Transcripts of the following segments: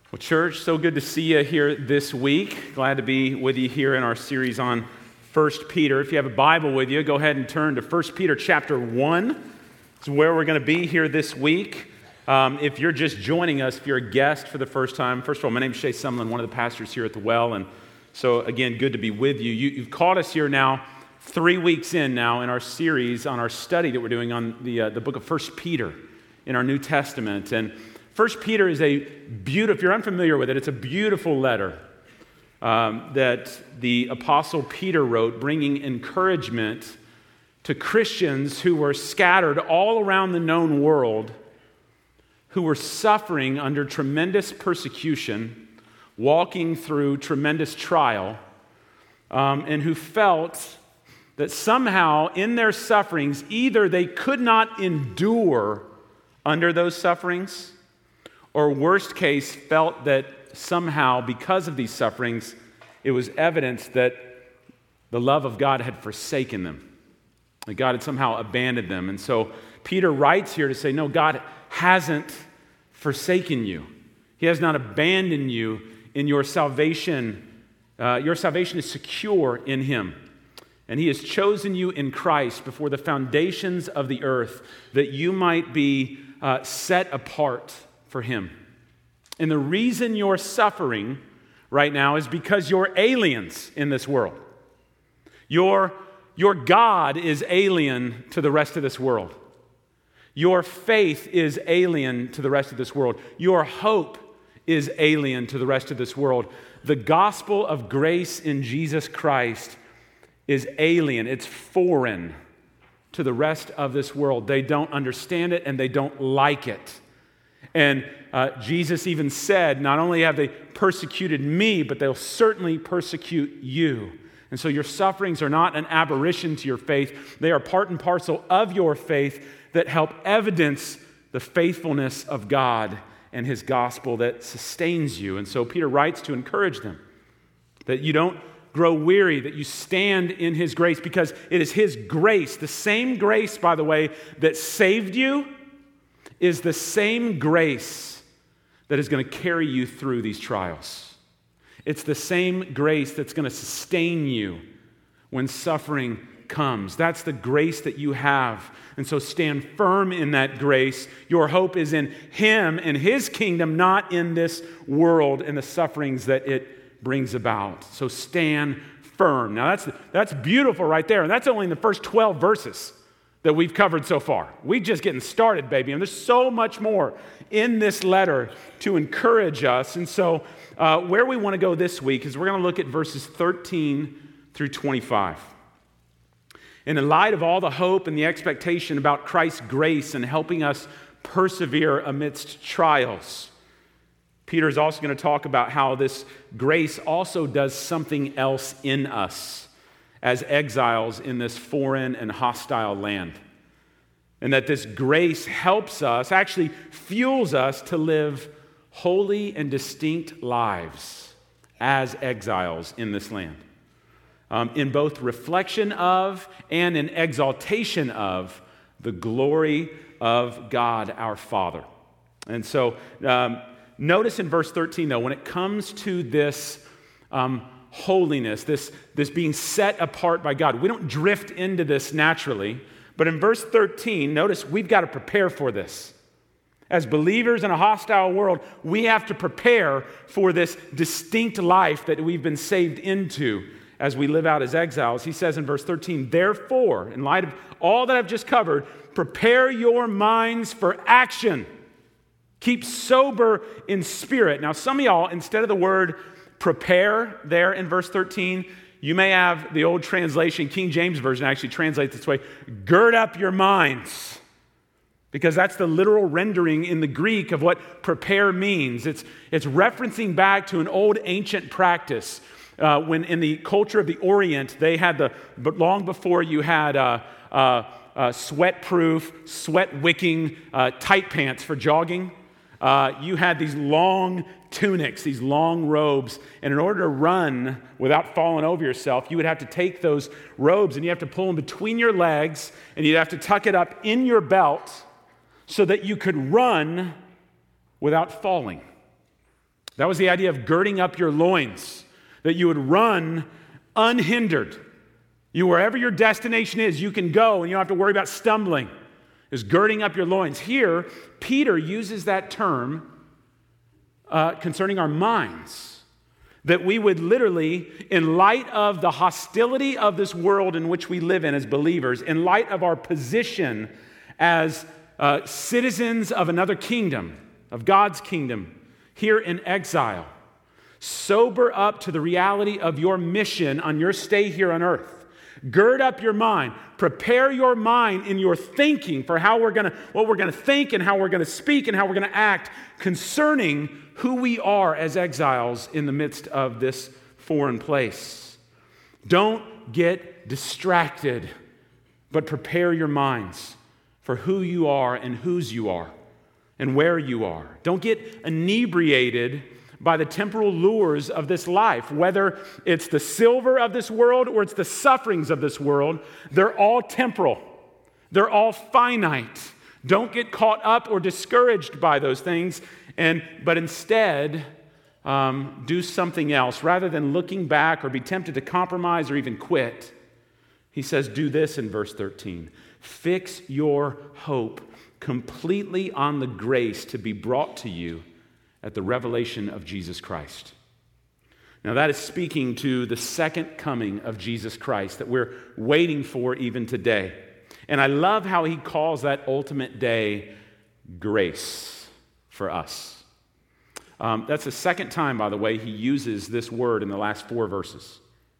Well, church, so good to see you here this week. Glad to be with you here in our series on 1 Peter. If you have a Bible with you, go ahead and turn to 1 Peter chapter 1. It's where we're going to be here this week. If you're just joining us, if you're a guest for the first time, first of all, my name is Shay Sumlin, one of the pastors here at the Well. And so, again, good to be with you. You've caught us here now 3 weeks in now in our series on our study that we're doing on the book of 1 Peter in our New Testament. And 1 Peter is a beautiful, if you're unfamiliar with it, it's a beautiful letter that the Apostle Peter wrote, bringing encouragement to Christians who were scattered all around the known world, who were suffering under tremendous persecution, walking through tremendous trial, and who felt that somehow in their sufferings, either they could not endure under those sufferings, or worst case, felt that somehow because of these sufferings, it was evidence that the love of God had forsaken them, that God had somehow abandoned them. And so Peter writes here to say, no, God hasn't forsaken you. He has not abandoned you in your salvation. Your salvation is secure in Him. And He has chosen you in Christ before the foundations of the earth that you might be set apart for Him. And the reason you're suffering right now is because you're aliens in this world. Your God is alien to the rest of this world. Your faith is alien to the rest of this world. Your hope is alien to the rest of this world. The gospel of grace in Jesus Christ is alien. It's foreign to the rest of this world. They don't understand it and they don't like it. And Jesus even said, not only have they persecuted me, but they'll certainly persecute you. And so your sufferings are not an aberration to your faith. They are part and parcel of your faith that help evidence the faithfulness of God and His gospel that sustains you. And so Peter writes to encourage them that you don't grow weary, that you stand in His grace, because it is His grace, the same grace, by the way, that saved you, is the same grace that is going to carry you through these trials. It's the same grace that's going to sustain you when suffering comes. That's the grace that you have. And so stand firm in that grace. Your hope is in Him and His kingdom, not in this world and the sufferings that it brings about. So stand firm. Now that's beautiful right there. And that's only in the first 12 verses that we've covered so far. We're just getting started, baby. And there's so much more in this letter to encourage us. And so where we want to go this week is we're going to look at verses 13 through 25. And in light of all the hope and the expectation about Christ's grace and helping us persevere amidst trials, Peter is also going to talk about how this grace also does something else in us as exiles in this foreign and hostile land. And that this grace helps us, actually fuels us to live holy and distinct lives as exiles in this land. In both reflection of and in exaltation of the glory of God our Father. And so notice in verse 13 though, when it comes to this holiness, this being set apart by God. We don't drift into this naturally, but in verse 13, notice we've got to prepare for this. As believers in a hostile world, we have to prepare for this distinct life that we've been saved into as we live out as exiles. He says in verse 13, therefore, in light of all that I've just covered, prepare your minds for action. Keep sober in spirit. Now, some of y'all, instead of the word prepare there in verse 13, you may have the old translation, King James Version actually translates this way, gird up your minds, because that's the literal rendering in the Greek of what prepare means. It's referencing back to an old ancient practice when in the culture of the Orient, they had but long before you had sweat-proof, sweat-wicking tight pants for jogging, you had these long tunics, these long robes, and in order to run without falling over yourself, you would have to take those robes and you have to pull them between your legs and you'd have to tuck it up in your belt so that you could run without falling. That was the idea of girding up your loins, that you would run unhindered. Wherever your destination is, you can go and you don't have to worry about stumbling. Is girding up your loins. Here, Peter uses that term concerning our minds, that we would literally, in light of the hostility of this world in which we live in as believers, in light of our position as citizens of another kingdom, of God's kingdom, here in exile, sober up to the reality of your mission on your stay here on earth. Gird up your mind. Prepare your mind in your thinking for what we're going to think and how we're going to speak and how we're going to act concerning who we are as exiles in the midst of this foreign place. Don't get distracted, but prepare your minds for who you are and whose you are and where you are. Don't get inebriated by the temporal lures of this life. Whether it's the silver of this world or it's the sufferings of this world, they're all temporal. They're all finite. Don't get caught up or discouraged by those things, but instead do something else. Rather than looking back or be tempted to compromise or even quit, he says, do this in verse 13. Fix your hope completely on the grace to be brought to you at the revelation of Jesus Christ. Now that is speaking to the second coming of Jesus Christ that we're waiting for even today. And I love how he calls that ultimate day grace for us. That's the second time, by the way, he uses this word in the last 4 verses.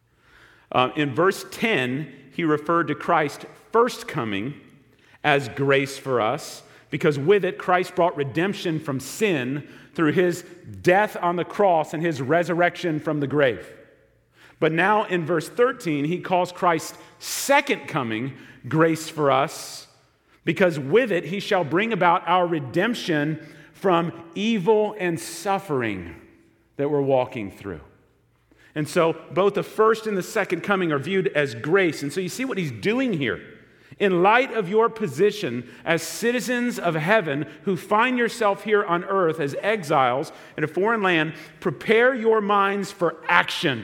In verse 10, he referred to Christ's first coming as grace for us, because with it, Christ brought redemption from sin through his death on the cross and his resurrection from the grave. But now in verse 13, he calls Christ's second coming grace for us, because with it, he shall bring about our redemption from evil and suffering that we're walking through. And so both the first and the second coming are viewed as grace. And so you see what he's doing here. In light of your position as citizens of heaven who find yourself here on earth as exiles in a foreign land, prepare your minds for action,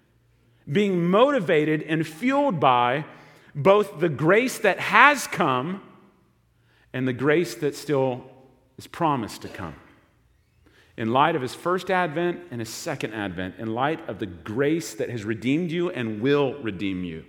being motivated and fueled by both the grace that has come and the grace that still is promised to come. In light of his first advent and his second advent, in light of the grace that has redeemed you and will redeem you,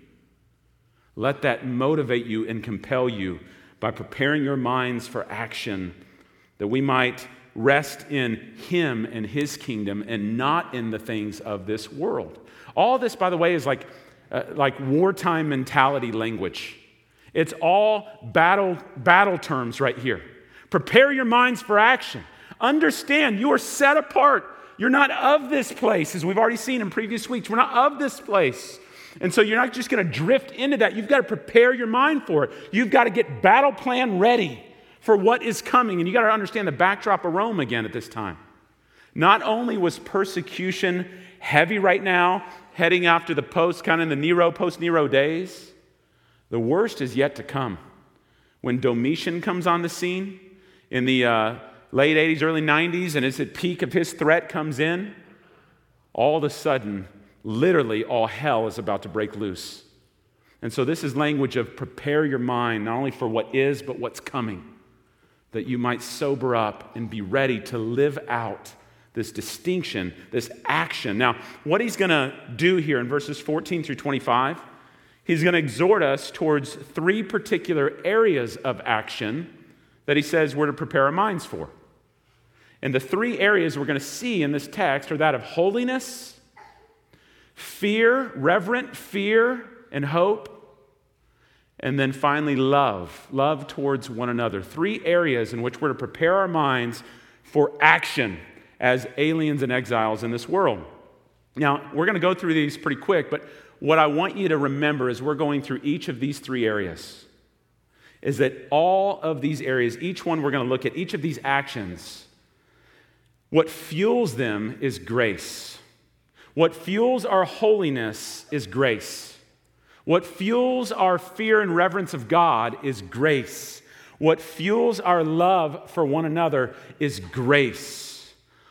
let that motivate you and compel you by preparing your minds for action, that we might rest in him and his kingdom and not in the things of this world. All this, by the way, is like wartime mentality language. It's all battle terms right here. Prepare your minds for action. Understand you are set apart. You're not of this place, as we've already seen in previous weeks. We're not of this place. And so you're not just going to drift into that. You've got to prepare your mind for it. You've got to get battle plan ready for what is coming. And you got to understand the backdrop of Rome again at this time. Not only was persecution heavy right now, heading after the post-Nero days, the worst is yet to come. When Domitian comes on the scene in the late 80s, early 90s, and as the peak of his threat comes in, all of a sudden, literally all hell is about to break loose. And so this is language of prepare your mind, not only for what is, but what's coming, that you might sober up and be ready to live out this distinction, this action. Now, what he's going to do here in verses 14 through 25, he's going to exhort us towards 3 particular areas of action that he says we're to prepare our minds for. And the 3 areas we're going to see in this text are that of holiness, fear, reverent fear and hope, and then finally love towards one another. 3 areas in which we're to prepare our minds for action as aliens and exiles in this world. Now, we're going to go through these pretty quick, but what I want you to remember as we're going through each of these 3 areas is that all of these areas, each one we're going to look at, each of these actions, what fuels them is grace. What fuels our holiness is grace. What fuels our fear and reverence of God is grace. What fuels our love for one another is grace.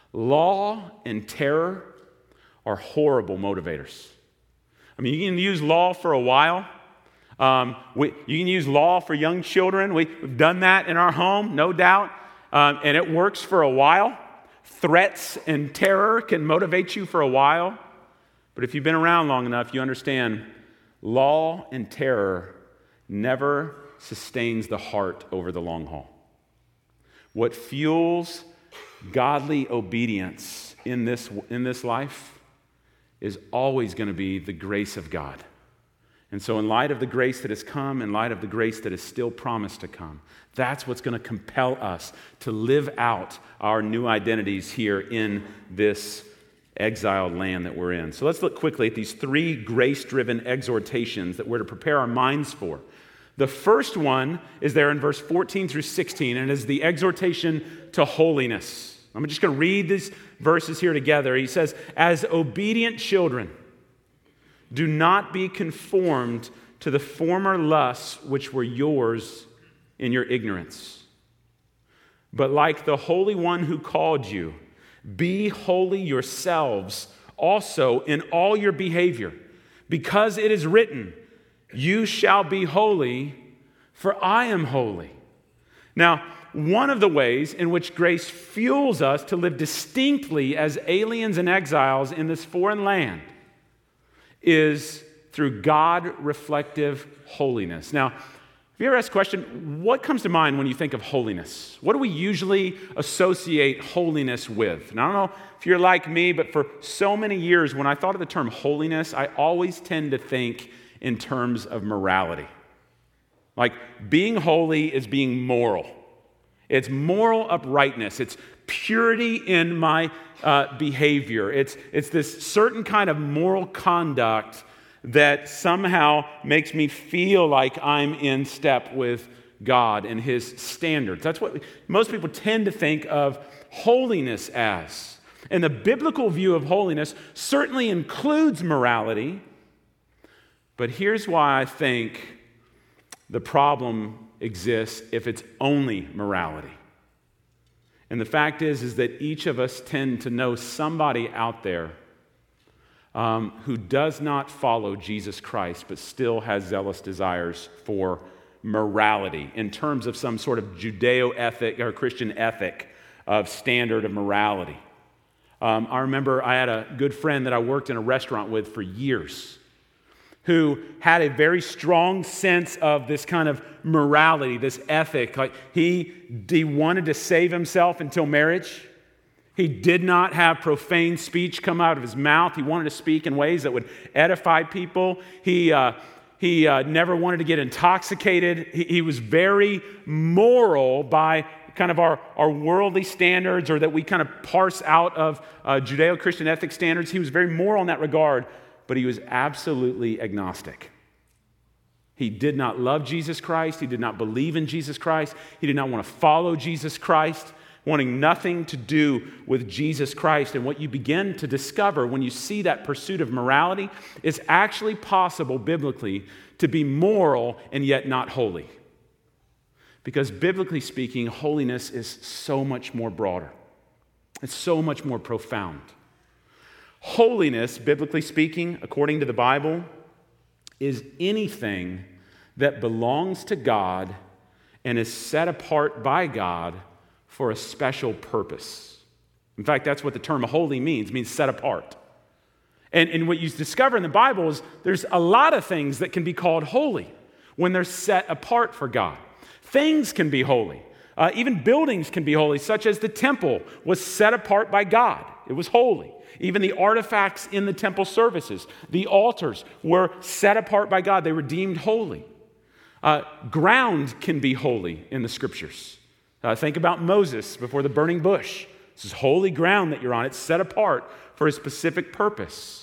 Law and terror are horrible motivators. I mean, you can use law for a while. You can use law for young children. We've done that in our home, no doubt. And it works for a while. Threats and terror can motivate you for a while. But if you've been around long enough, you understand law and terror never sustains the heart over the long haul. What fuels godly obedience in this life is always going to be the grace of God. And so in light of the grace that has come, in light of the grace that is still promised to come, that's what's going to compel us to live out our new identities here in this exiled land that we're in. So let's look quickly at these three grace-driven exhortations that we're to prepare our minds for. The first one is there in verse 14 through 16, and is the exhortation to holiness. I'm just going to read these verses here together. He says, "As obedient children, do not be conformed to the former lusts which were yours in your ignorance. But like the Holy One who called you, be holy yourselves also in all your behavior, because it is written, 'You shall be holy, for I am holy.'" Now, one of the ways in which grace fuels us to live distinctly as aliens and exiles in this foreign land is through God-reflective holiness. Now, have you ever asked the question, what comes to mind when you think of holiness? What do we usually associate holiness with? And I don't know if you're like me, but for so many years, when I thought of the term holiness, I always tend to think in terms of morality. Like, being holy is being moral. It's moral uprightness. It's purity in my behavior. It's this certain kind of moral conduct that somehow makes me feel like I'm in step with God and His standards. That's what most people tend to think of holiness as. And the biblical view of holiness certainly includes morality, but here's why I think the problem exists if it's only morality. And the fact is that each of us tend to know somebody out there who does not follow Jesus Christ, but still has zealous desires for morality in terms of some sort of Judeo-ethic or Christian ethic of standard of morality. I remember I had a good friend that I worked in a restaurant with for years who had a very strong sense of this kind of morality, this ethic. Like he wanted to save himself until marriage. He did not have profane speech come out of his mouth. He wanted to speak in ways that would edify people. He never wanted to get intoxicated. He was very moral by kind of our worldly standards, or that we kind of parse out of Judeo-Christian ethic standards. He was very moral in that regard, but he was absolutely agnostic. He did not love Jesus Christ. He did not believe in Jesus Christ. He did not want to follow Jesus Christ, wanting nothing to do with Jesus Christ. And what you begin to discover when you see that pursuit of morality, it's actually possible biblically to be moral and yet not holy. Because biblically speaking, holiness is so much more broader. It's so much more profound. Holiness, biblically speaking, according to the Bible, is anything that belongs to God and is set apart by God for a special purpose. In fact, that's what the term holy means. It means set apart. And what you discover in the Bible is there's a lot of things that can be called holy when they're set apart for God. Things can be holy. Even buildings can be holy, such as the temple was set apart by God. It was holy. Even the artifacts in the temple services, the altars, were set apart by God. They were deemed holy. Ground can be holy in the Scriptures. Think about Moses before the burning bush. This is holy ground that you're on. It's set apart for a specific purpose.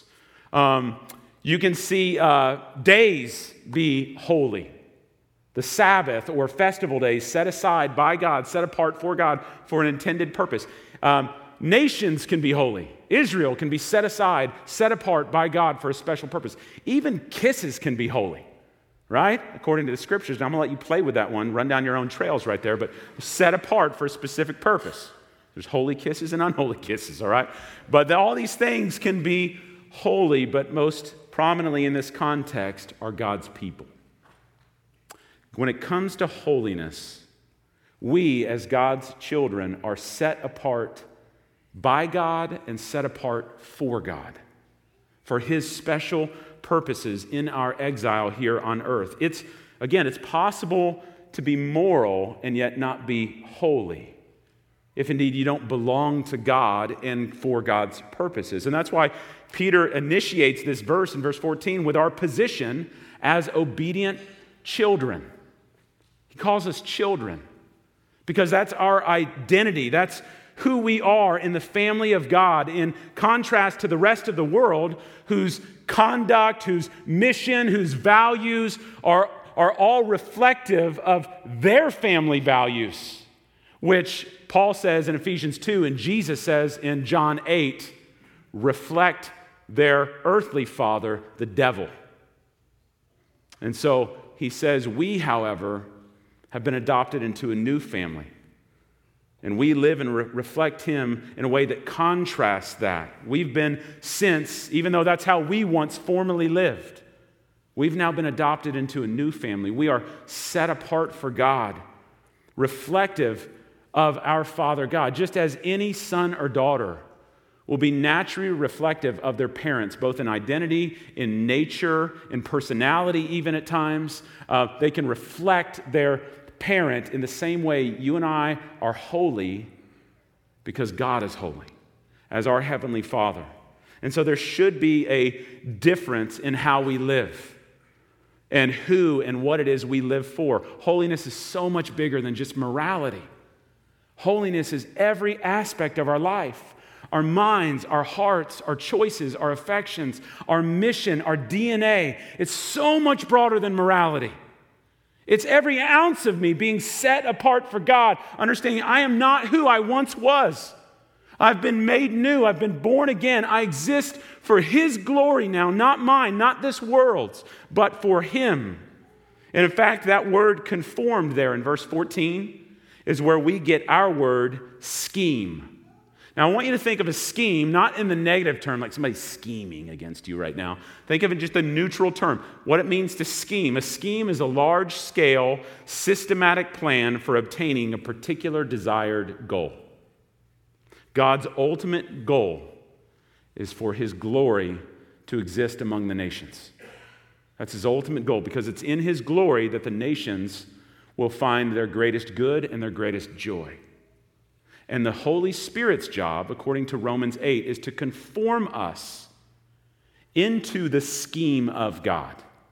You can see days be holy. The Sabbath or festival days set aside by God, set apart for God for an intended purpose. Nations can be holy. Israel can be set aside, set apart by God for a special purpose. Even kisses can be holy, right? According to the Scriptures. Now, I'm going to let you play with that one, run down your own trails right there, but set apart for a specific purpose. There's holy kisses and unholy kisses, all right? But all these things can be holy, but most prominently in this context are God's people. When it comes to holiness, we as God's children are set apart by God and set apart for God, for His special purposes in our exile here on earth. It's possible to be moral and yet not be holy, if indeed you don't belong to God and for God's purposes. And that's why Peter initiates this verse in verse 14 with our position as obedient children. He calls us children because that's our identity. That's who we are in the family of God, in contrast to the rest of the world whose conduct, whose mission, whose values are all reflective of their family values, which Paul says in Ephesians 2 and Jesus says in John 8, reflect their earthly father, the devil. And so he says, we, however, have been adopted into a new family. And we live and reflect Him in a way that contrasts that. We've been since, even though that's how we once formerly lived, we've now been adopted into a new family. We are set apart for God, reflective of our Father God, just as any son or daughter will be naturally reflective of their parents, both in identity, in nature, in personality, even at times. They can reflect their parent in the same way you and I are holy because God is holy as our Heavenly Father. And so there should be a difference in how we live and who and what it is we live for. Holiness is so much bigger than just morality. Holiness is every aspect of our life. Our minds, our hearts, our choices, our affections, our mission, our DNA. It's so much broader than morality. It's every ounce of me being set apart for God, understanding I am not who I once was. I've been made new. I've been born again. I exist for His glory now, not mine, not this world's, but for Him. And in fact, that word conformed there in verse 14 is where we get our word scheme. Now, I want you to think of a scheme, not in the negative term, like somebody's scheming against you right now. Think of it just a neutral term. What it means to scheme. A scheme is a large-scale, systematic plan for obtaining a particular desired goal. God's ultimate goal is for His glory to exist among the nations. That's His ultimate goal, because it's in His glory that the nations will find their greatest good and their greatest joy. And the Holy Spirit's job, according to Romans 8, is to conform us into the scheme of God,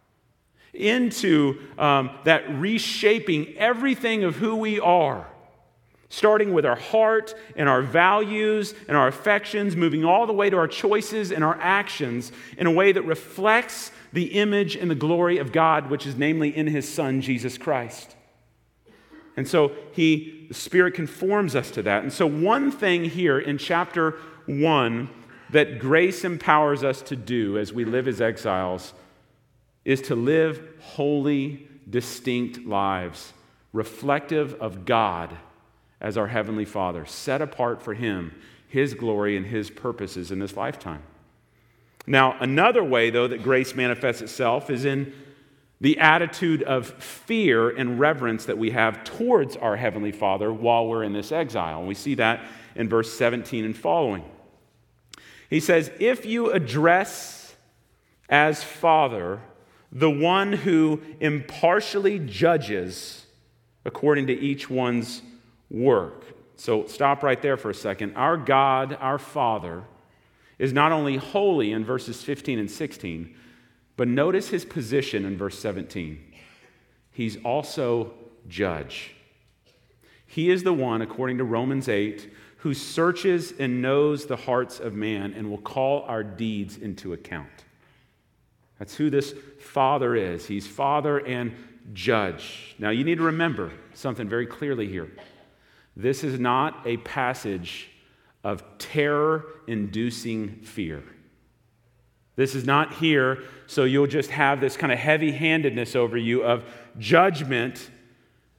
into that reshaping everything of who we are, starting with our heart and our values and our affections, moving all the way to our choices and our actions in a way that reflects the image and the glory of God, which is namely in His Son, Jesus Christ. And so the Spirit conforms us to that. And so one thing here in chapter 1 that grace empowers us to do as we live as exiles is to live holy, distinct lives, reflective of God as our Heavenly Father, set apart for Him, His glory and His purposes in this lifetime. Now, another way, though, that grace manifests itself is in the attitude of fear and reverence that we have towards our Heavenly Father while we're in this exile. And we see that in verse 17 and following. He says, if you address as Father the one who impartially judges according to each one's work. So stop right there for a second. Our God, our Father, is not only holy in verses 15 and 16, but notice His position in verse 17. He's also judge. He is the one, according to Romans 8, who searches and knows the hearts of man and will call our deeds into account. That's who this Father is. He's Father and judge. Now, you need to remember something very clearly here. This is not a passage of terror-inducing fear. This is not here so you'll just have this kind of heavy-handedness over you of judgment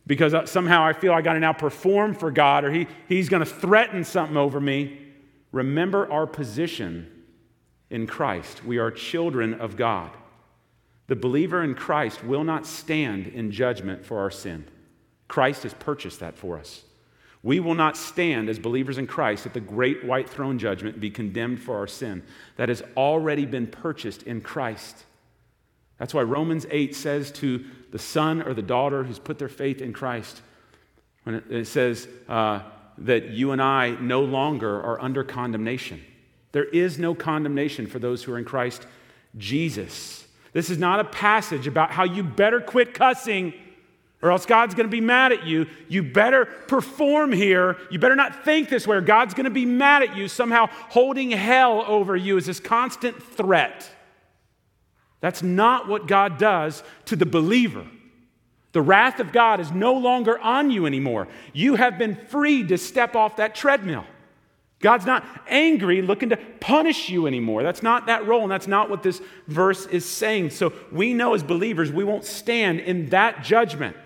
because somehow I feel I got to now perform for God, or he's going to threaten something over me. Remember our position in Christ. We are children of God. The believer in Christ will not stand in judgment for our sin. Christ has purchased that for us. We will not stand as believers in Christ at the great white throne judgment and be condemned for our sin. That has already been purchased in Christ. That's why Romans 8 says to the son or the daughter who's put their faith in Christ, when it says that you and I no longer are under condemnation. There is no condemnation for those who are in Christ Jesus. This is not a passage about how you better quit cussing or else God's going to be mad at you. You better perform here. You better not think this way, or God's going to be mad at you, somehow holding hell over you as this constant threat. That's not what God does to the believer. The wrath of God is no longer on you anymore. You have been freed to step off that treadmill. God's not angry, looking to punish you anymore. That's not that role, and that's not what this verse is saying. So we know as believers we won't stand in that judgment.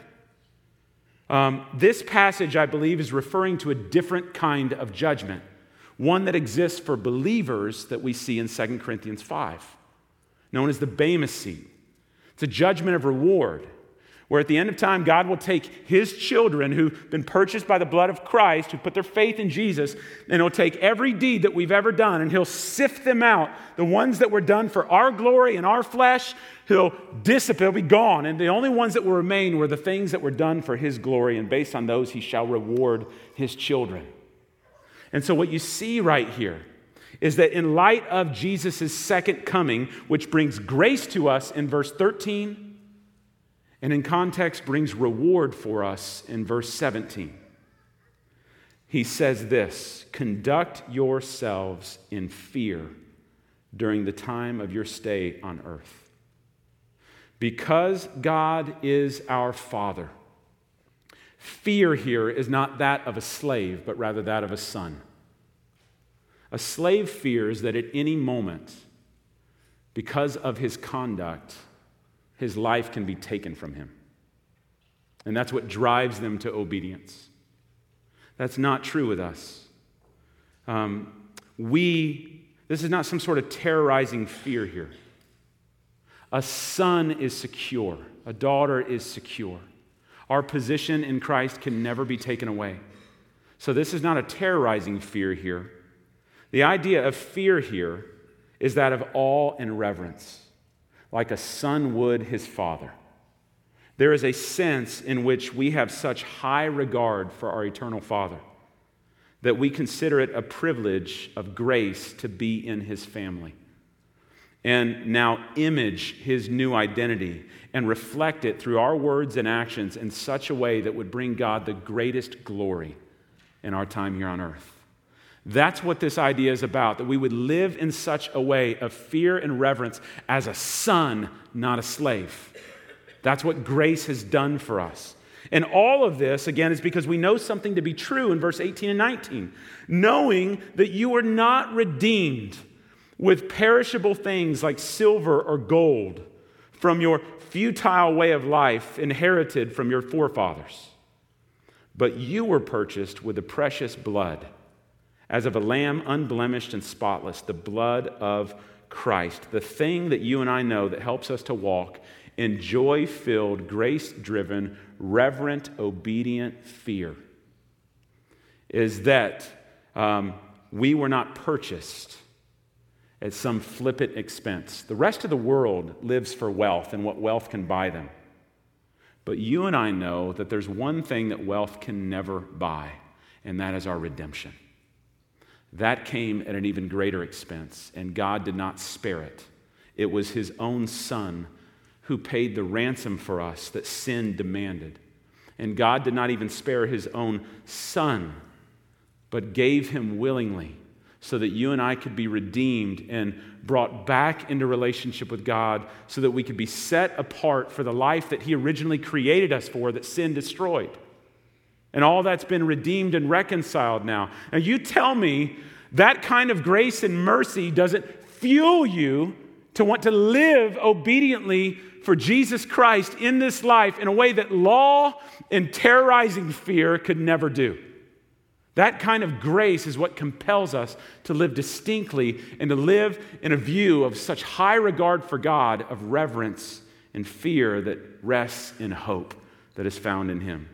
This passage, I believe, is referring to a different kind of judgment, one that exists for believers that we see in 2 Corinthians 5, known as the Bema seat. It's a judgment of reward, where at the end of time, God will take his children who've been purchased by the blood of Christ, who put their faith in Jesus, and he'll take every deed that we've ever done, and he'll sift them out. The ones that were done for our glory and our flesh, he'll dissipate, they'll be gone. And the only ones that will remain were the things that were done for his glory, and based on those, he shall reward his children. And so what you see right here is that in light of Jesus' second coming, which brings grace to us in verse 13, and in context brings reward for us in verse 17. He says this, conduct yourselves in fear during the time of your stay on earth. Because God is our Father, fear here is not that of a slave, but rather that of a son. A slave fears that at any moment, because of his conduct, his life can be taken from him. And that's what drives them to obedience. That's not true with us. This is not some sort of terrorizing fear here. A son is secure. A daughter is secure. Our position in Christ can never be taken away. So this is not a terrorizing fear here. The idea of fear here is that of awe and reverence, like a son would his father. There is a sense in which we have such high regard for our eternal Father that we consider it a privilege of grace to be in his family and now image his new identity and reflect it through our words and actions in such a way that would bring God the greatest glory in our time here on earth. That's what this idea is about, that we would live in such a way of fear and reverence as a son, not a slave. That's what grace has done for us. And all of this, again, is because we know something to be true in verse 18 and 19. Knowing that you are not redeemed with perishable things like silver or gold from your futile way of life inherited from your forefathers, but you were purchased with the precious blood, as of a lamb unblemished and spotless, the blood of Christ, the thing that you and I know that helps us to walk in joy-filled, grace-driven, reverent, obedient fear, is that we were not purchased at some flippant expense. The rest of the world lives for wealth and what wealth can buy them. But you and I know that there's one thing that wealth can never buy, and that is our redemption. That came at an even greater expense, and God did not spare it. It was his own Son who paid the ransom for us that sin demanded. And God did not even spare his own Son, but gave him willingly so that you and I could be redeemed and brought back into relationship with God so that we could be set apart for the life that he originally created us for, that sin destroyed. And all that's been redeemed and reconciled now. Now you tell me that kind of grace and mercy doesn't fuel you to want to live obediently for Jesus Christ in this life in a way that law and terrorizing fear could never do. That kind of grace is what compels us to live distinctly and to live in a view of such high regard for God, of reverence and fear that rests in hope that is found in Him.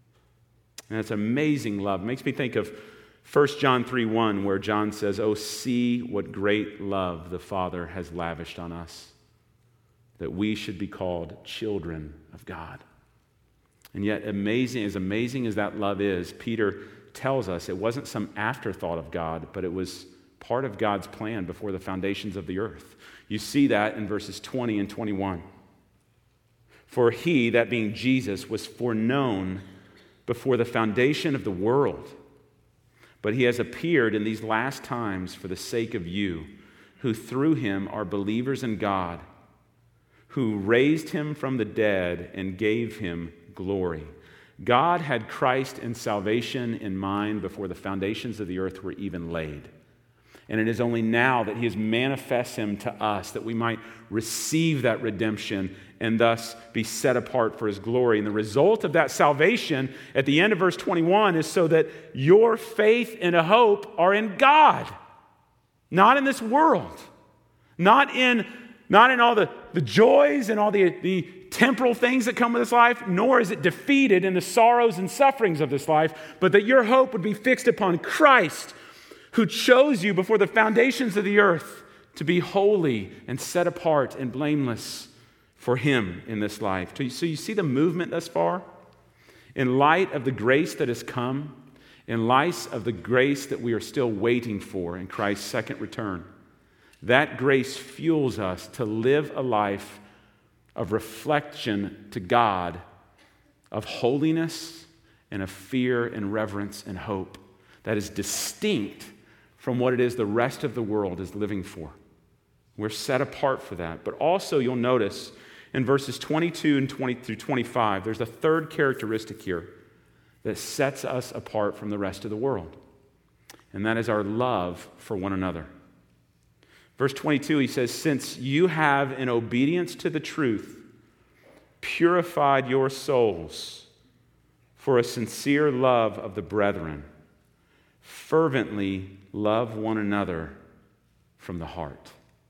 And it's amazing love. It makes me think of 1 John 3:1, where John says, "Oh, see what great love the Father has lavished on us, that we should be called children of God." And yet, as amazing as that love is, Peter tells us it wasn't some afterthought of God, but it was part of God's plan before the foundations of the earth. You see that in verses 20 and 21. "For He," that being Jesus, "was foreknown before the foundation of the world. But He has appeared in these last times for the sake of you, who through Him are believers in God, who raised Him from the dead and gave Him glory." God had Christ and salvation in mind before the foundations of the earth were even laid. And it is only now that He has manifest Him to us that we might receive that redemption and thus be set apart for His glory. And the result of that salvation at the end of verse 21 is so that your faith and hope are in God, not in this world, not in all the joys and all the temporal things that come with this life, nor is it defeated in the sorrows and sufferings of this life, but that your hope would be fixed upon Christ, who chose you before the foundations of the earth to be holy and set apart and blameless for Him in this life. So you see the movement thus far? In light of the grace that has come, in light of the grace that we are still waiting for in Christ's second return, that grace fuels us to live a life of reflection to God, of holiness and of fear and reverence and hope that is distinct from what it is the rest of the world is living for. We're set apart for that. But also you'll notice in verses 22 and 20 through 25, there's a third characteristic here that sets us apart from the rest of the world. And that is our love for one another. Verse 22, he says, "Since you have, in obedience to the truth, purified your souls for a sincere love of the brethren, fervently love one another from the heart."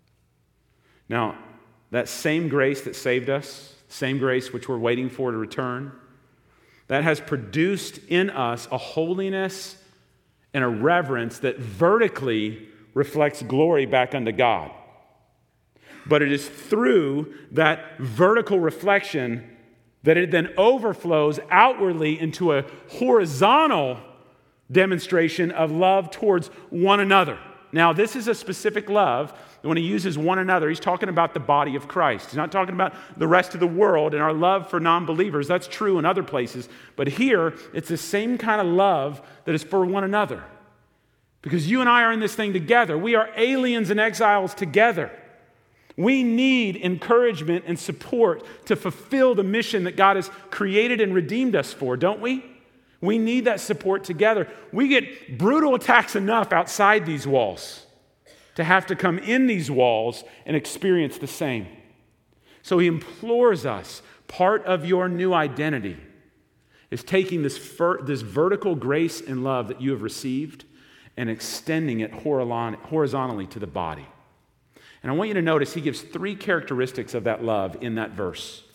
Now, that same grace that saved us, same grace which we're waiting for to return, that has produced in us a holiness and a reverence that vertically reflects glory back unto God. But it is through that vertical reflection that it then overflows outwardly into a horizontal demonstration of love towards one another. Now, this is a specific love. When he uses one another, he's talking about the body of Christ. He's not talking about the rest of the world and our love for non-believers. That's true in other places. But here, it's the same kind of love that is for one another. Because you and I are in this thing together. We are aliens and exiles together. We need encouragement and support to fulfill the mission that God has created and redeemed us for, don't we? We need that support together. We get brutal attacks enough outside these walls to have to come in these walls and experience the same. So he implores us, part of your new identity is taking this vertical grace and love that you have received and extending it horizontally to the body. And I want you to notice he gives three characteristics of that love in that verse.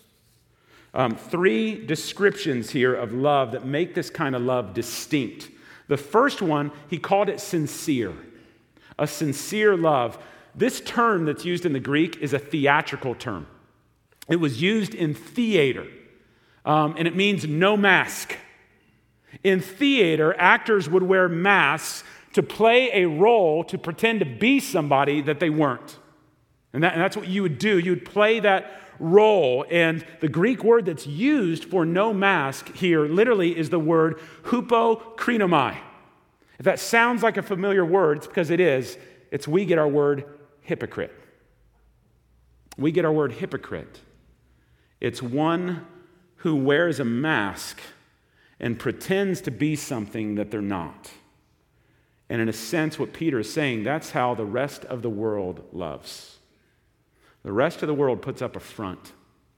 Three descriptions here of love that make this kind of love distinct. The first one, he called it sincere. A sincere love. This term that's used in the Greek is a theatrical term. It was used in theater, and it means no mask. In theater, actors would wear masks to play a role, to pretend to be somebody that they weren't. And that's what you would do. You would play that role. And the Greek word that's used for no mask here literally is the word hypokrinomai. If that sounds like a familiar word, it's because it is. We get our word hypocrite. We get our word hypocrite. It's one who wears a mask and pretends to be something that they're not. And in a sense, what Peter is saying, that's how the rest of the world loves. The rest of the world puts up a front.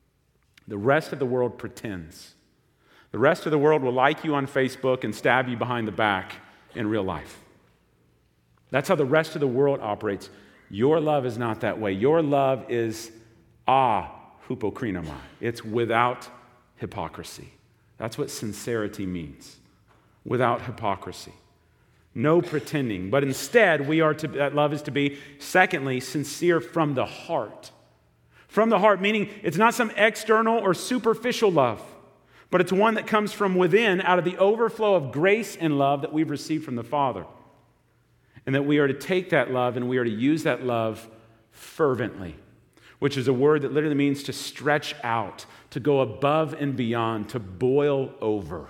The rest of the world pretends. The rest of the world will like you on Facebook and stab you behind the back in real life. That's how the rest of the world operates. Your love is not that way. Your love is hypokrinomai. It's without hypocrisy. That's what sincerity means. Without hypocrisy. No pretending. But instead, that love is to be, secondly, sincere from the heart. From the heart, meaning it's not some external or superficial love, but it's one that comes from within, out of the overflow of grace and love that we've received from the Father. And that we are to take that love and we are to use that love fervently, which is a word that literally means to stretch out, to go above and beyond, to boil over.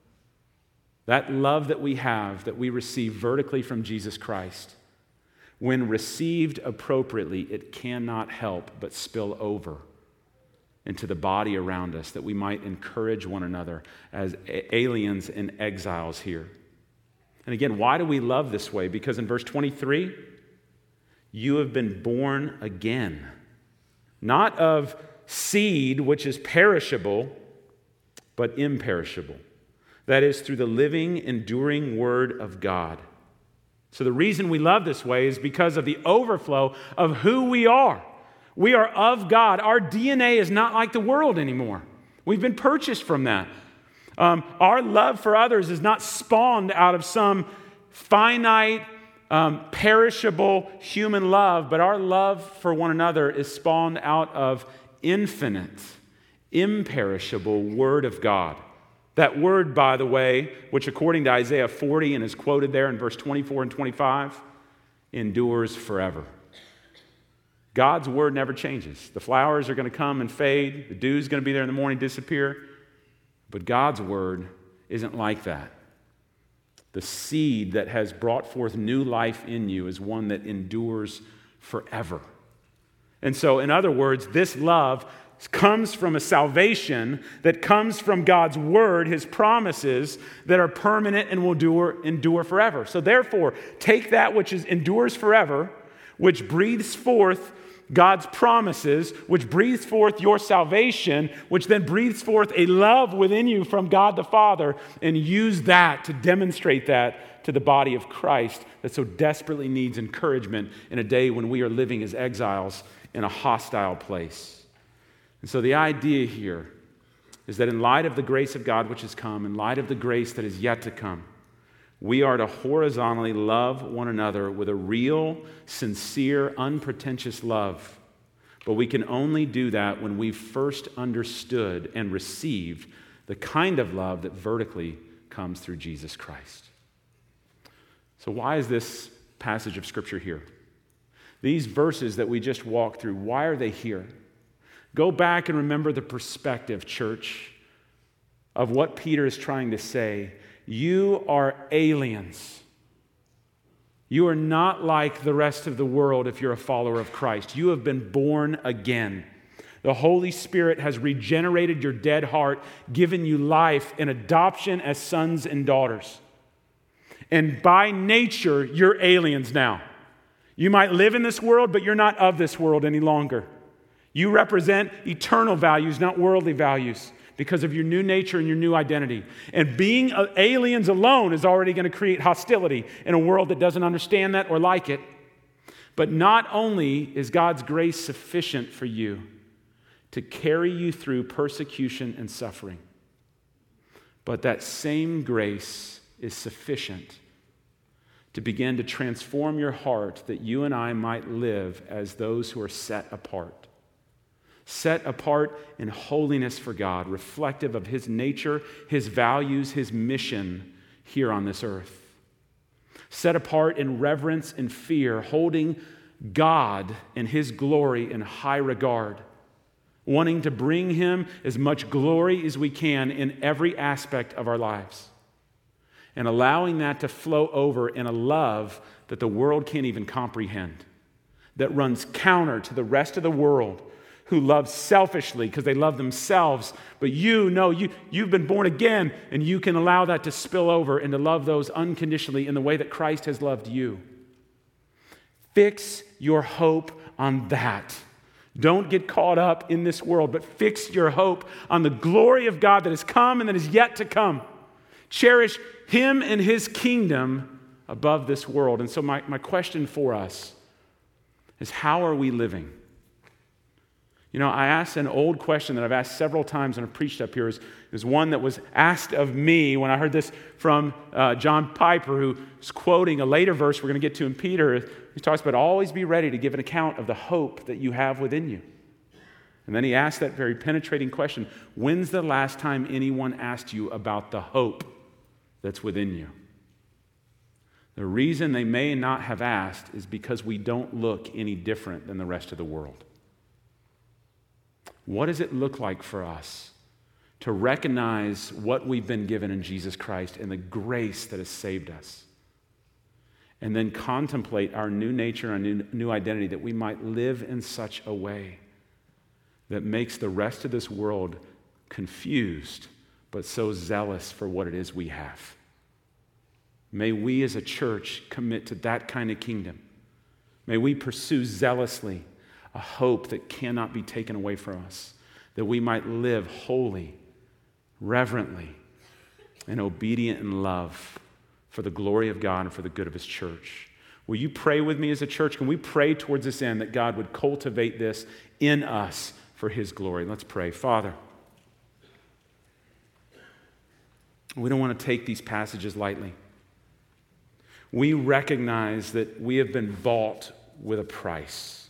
That love that we have, that we receive vertically from Jesus Christ, when received appropriately, it cannot help but spill over into the body around us, that we might encourage one another as aliens and exiles here. And again, why do we love this way? Because in verse 23, you have been born again, not of seed which is perishable, but imperishable. That is, through the living, enduring Word of God. So the reason we love this way is because of the overflow of who we are. We are of God. Our DNA is not like the world anymore. We've been purchased from that. Our love for others is not spawned out of some finite, perishable human love, but our love for one another is spawned out of infinite, imperishable Word of God. That word, by the way, which according to Isaiah 40 and is quoted there in verse 24 and 25, endures forever. God's word never changes. The flowers are going to come and fade. The dew's going to be there in the morning, disappear. But God's word isn't like that. The seed that has brought forth new life in you is one that endures forever. And so, in other words, this love comes from a salvation that comes from God's word, his promises that are permanent and will endure forever. So therefore, take that which endures forever, which breathes forth God's promises, which breathes forth your salvation, which then breathes forth a love within you from God the Father, and use that to demonstrate that to the body of Christ that so desperately needs encouragement in a day when we are living as exiles in a hostile place. And so the idea here is that in light of the grace of God which has come, in light of the grace that is yet to come, we are to horizontally love one another with a real, sincere, unpretentious love. But we can only do that when we've first understood and received the kind of love that vertically comes through Jesus Christ. So why is this passage of Scripture here? These verses that we just walked through, why are they here? Go back and remember the perspective, church, of what Peter is trying to say. You are aliens. You are not like the rest of the world if you're a follower of Christ. You have been born again. The Holy Spirit has regenerated your dead heart, given you life and adoption as sons and daughters. And by nature, you're aliens now. You might live in this world, but you're not of this world any longer. You represent eternal values, not worldly values, because of your new nature and your new identity. And being aliens alone is already going to create hostility in a world that doesn't understand that or like it. But not only is God's grace sufficient for you to carry you through persecution and suffering, but that same grace is sufficient to begin to transform your heart that you and I might live as those who are set apart. Set apart in holiness for God, reflective of his nature, his values, his mission here on this earth. Set apart in reverence and fear, holding God and his glory in high regard, wanting to bring him as much glory as we can in every aspect of our lives, and allowing that to flow over in a love that the world can't even comprehend, that runs counter to the rest of the world, who love selfishly because they love themselves. But you've been born again, and you can allow that to spill over and to love those unconditionally in the way that Christ has loved you. Fix your hope on that. Don't get caught up in this world, but fix your hope on the glory of God that has come and that is yet to come. Cherish Him and His kingdom above this world. And so my question for us is, how are we living? You know, I asked an old question that I've asked several times when I've preached up here. Is one that was asked of me when I heard this from John Piper, who is quoting a later verse we're going to get to in Peter. He talks about always be ready to give an account of the hope that you have within you. And then he asked that very penetrating question, when's the last time anyone asked you about the hope that's within you? The reason they may not have asked is because we don't look any different than the rest of the world. What does it look like for us to recognize what we've been given in Jesus Christ and the grace that has saved us? And then contemplate our new nature, our new identity, that we might live in such a way that makes the rest of this world confused, but so zealous for what it is we have. May we as a church commit to that kind of kingdom. May we pursue zealously a hope that cannot be taken away from us, that we might live holy, reverently, and obedient in love for the glory of God and for the good of His church. Will you pray with me as a church? Can we pray towards this end, that God would cultivate this in us for His glory? Let's pray. Father, we don't want to take these passages lightly. We recognize that we have been bought with a price.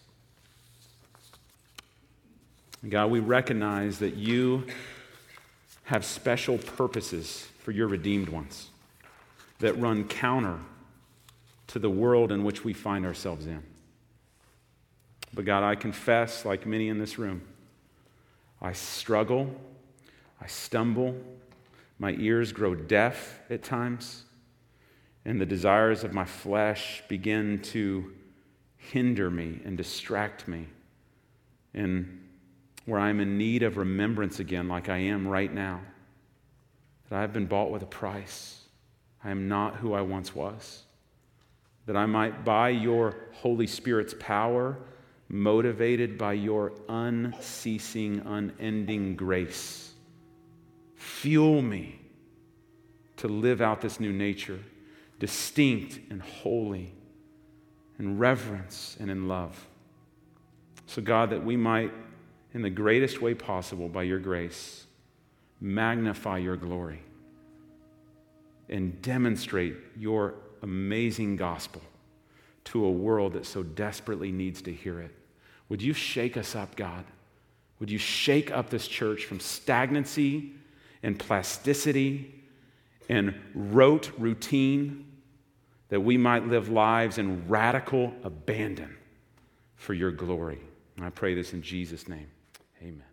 God, we recognize that you have special purposes for your redeemed ones that run counter to the world in which we find ourselves in. But God, I confess, like many in this room, I struggle, I stumble, my ears grow deaf at times, and the desires of my flesh begin to hinder me and distract me, and where I'm in need of remembrance again, like I am right now, that I've been bought with a price. I am not who I once was. That I might, by your Holy Spirit's power, motivated by your unceasing, unending grace, fuel me to live out this new nature, distinct and holy, in reverence and in love. So God, that we might, in the greatest way possible, by your grace, magnify your glory and demonstrate your amazing gospel to a world that so desperately needs to hear it. Would you shake us up, God? Would you shake up this church from stagnancy and plasticity and rote routine, that we might live lives in radical abandon for your glory? And I pray this in Jesus' name. Amen.